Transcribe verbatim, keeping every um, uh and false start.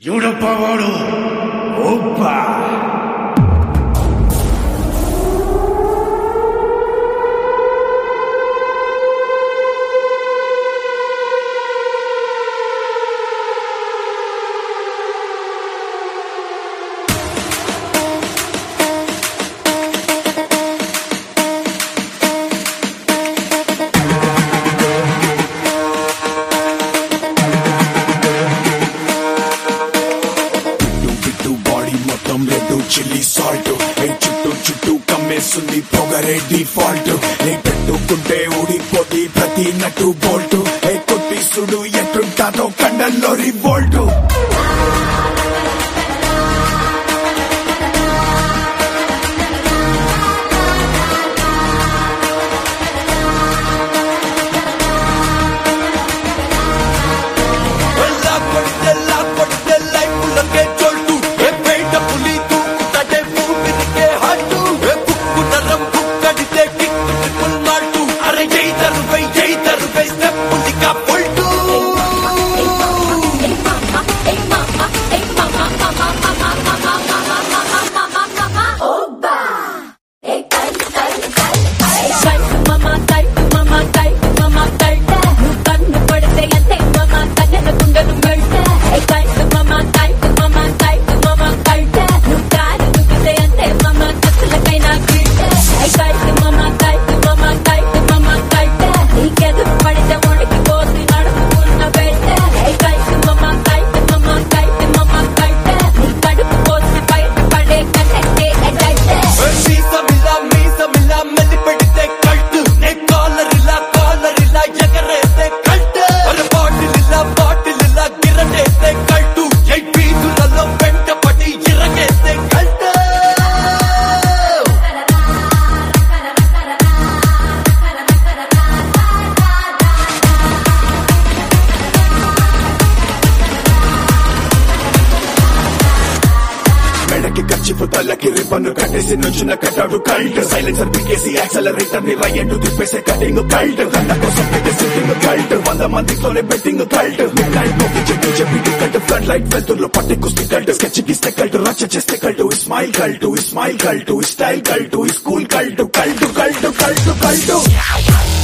ఎవడప్పా వాడు? ఓప్పా chilli salt ఏ చుట్టూ చుట్టూ కమ్మేస్తుంది పొగరే డిఫాల్ట్ ఏ పెట్టుకుంటే ఊడిపోతే ప్రతి నట్టు బోల్ట్ ఏ కొట్టి సుడు ఎట్టుంటాతో కండల్లో రివోల్ట్ తల్లకి రిబ్బన్ను కట్టేసి నుంచున్న కట్టాడు కల్ట్ సైలెన్సర్ పికేసి యాక్సలరేటర్ ని రైట్ తిప్పేసే కటింగ్ కల్ట్ దండ కోసం పెట్టే సిట్టింగ్ కల్ట్ వంద మందితోనే బెట్టింగ్ కల్ట్ నైట్ నోకి చెప్పి చెప్పి కల్ట్ ఫ్లడ్ లైట్ వెళ్తుల్లో పట్టి కుస్తీ కల్ట్ స్కెచ్ గీస్తే కల్ట్ రచ్చ చేస్తే cult smile cult smile cult style cult school cult cult cult cult cult